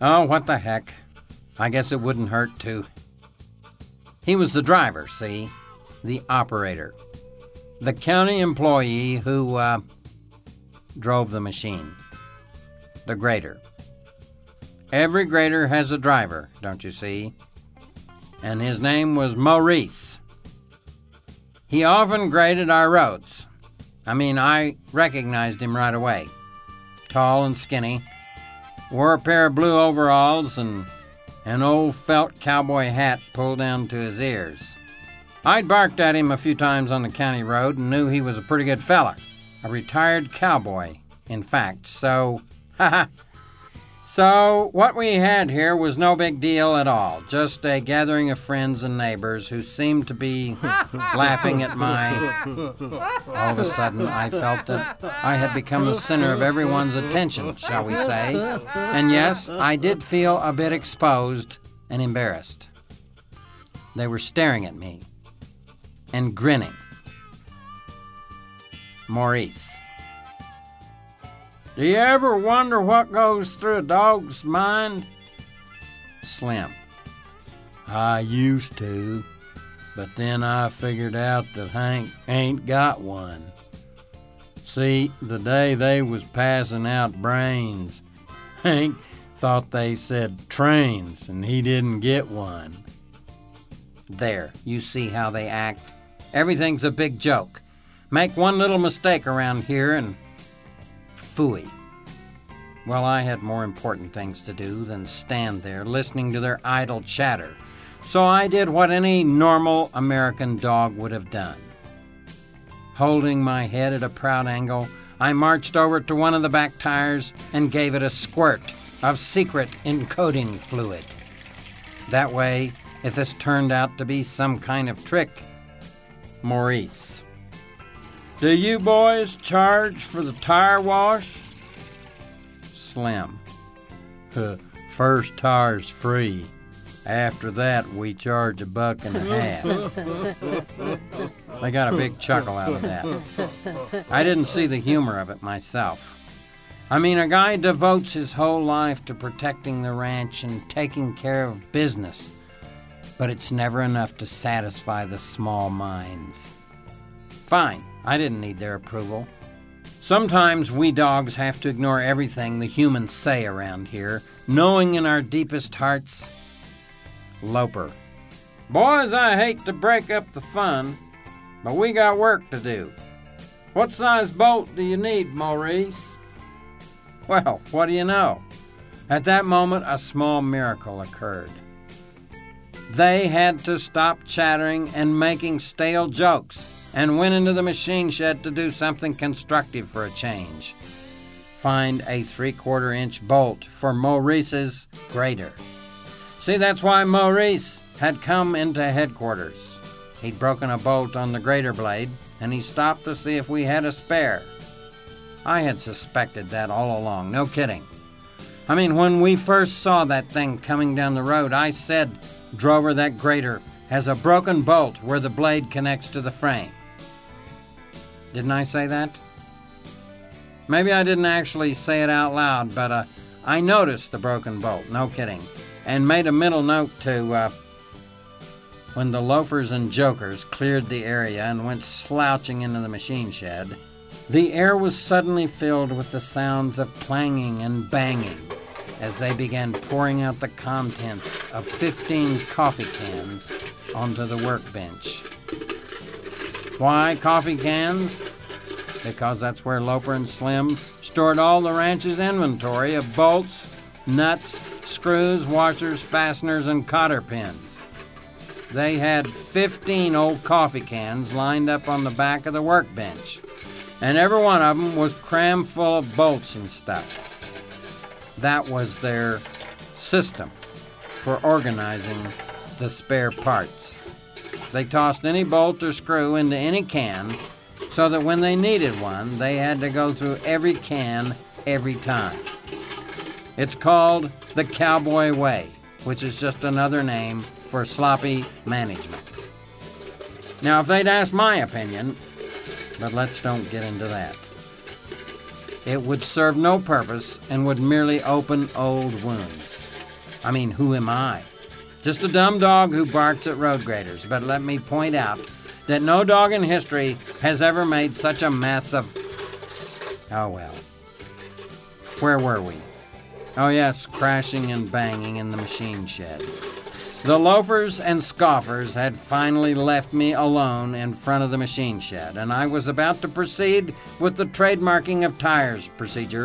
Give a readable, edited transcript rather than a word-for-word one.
Oh, what the heck. I guess it wouldn't hurt to. He was the driver, see? The operator. The county employee who, drove the machine. The grader. Every grader has a driver, don't you see? And his name was Maurice. He often graded our roads. I recognized him right away. Tall and skinny. Wore a pair of blue overalls and an old felt cowboy hat pulled down to his ears. I'd barked at him a few times on the county road and knew he was a pretty good fella. A retired cowboy, in fact. So what we had here was no big deal at all. Just a gathering of friends and neighbors who seemed to be laughing at my... All of a sudden, I felt that I had become the center of everyone's attention, shall we say. And yes, I did feel a bit exposed and embarrassed. They were staring at me and grinning. Maurice. Do you ever wonder what goes through a dog's mind? Slim. I used to, but then I figured out that Hank ain't got one. See, the day they was passing out brains, Hank thought they said trains, and he didn't get one. There, you see how they act. Everything's a big joke. Make one little mistake around here and... phooey. Well, I had more important things to do than stand there listening to their idle chatter, so I did what any normal American dog would have done. Holding my head at a proud angle, I marched over to one of the back tires and gave it a squirt of secret encoding fluid. That way, if this turned out to be some kind of trick, Maurice. Do you boys charge for the tire wash? Slim. First tire's free. After that, we charge $1.50. They got a big chuckle out of that. I didn't see the humor of it myself. A guy devotes his whole life to protecting the ranch and taking care of business, but it's never enough to satisfy the small minds. Fine. I didn't need their approval. Sometimes we dogs have to ignore everything the humans say around here, knowing in our deepest hearts... Loper. Boys, I hate to break up the fun, but we got work to do. What size bolt do you need, Maurice? Well, what do you know? At that moment, a small miracle occurred. They had to stop chattering and making stale jokes and went into the machine shed to do something constructive for a change. Find a 3/4-inch bolt for Maurice's grader. See, that's why Maurice had come into headquarters. He'd broken a bolt on the grader blade, and he stopped to see if we had a spare. I had suspected that all along, no kidding. When we first saw that thing coming down the road, I said, Drover, that grader has a broken bolt where the blade connects to the frame. Didn't I say that? Maybe I didn't actually say it out loud, but I noticed the broken bolt, no kidding, and made a mental note to, when the loafers and jokers cleared the area and went slouching into the machine shed, the air was suddenly filled with the sounds of clanging and banging as they began pouring out the contents of 15 coffee cans onto the workbench. Why coffee cans? Because that's where Loper and Slim stored all the ranch's inventory of bolts, nuts, screws, washers, fasteners, and cotter pins. They had 15 old coffee cans lined up on the back of the workbench, and every one of them was crammed full of bolts and stuff. That was their system for organizing the spare parts. They tossed any bolt or screw into any can so that when they needed one, they had to go through every can every time. It's called the Cowboy Way, which is just another name for sloppy management. Now, if they'd asked my opinion, but let's don't get into that. It would serve no purpose and would merely open old wounds. I mean, who am I? Just a dumb dog who barks at road graders. But let me point out that no dog in history has ever made such a mess of... Oh, well. Where were we? Oh, yes, crashing and banging in the machine shed. The loafers and scoffers had finally left me alone in front of the machine shed, and I was about to proceed with the trademarking of tires procedure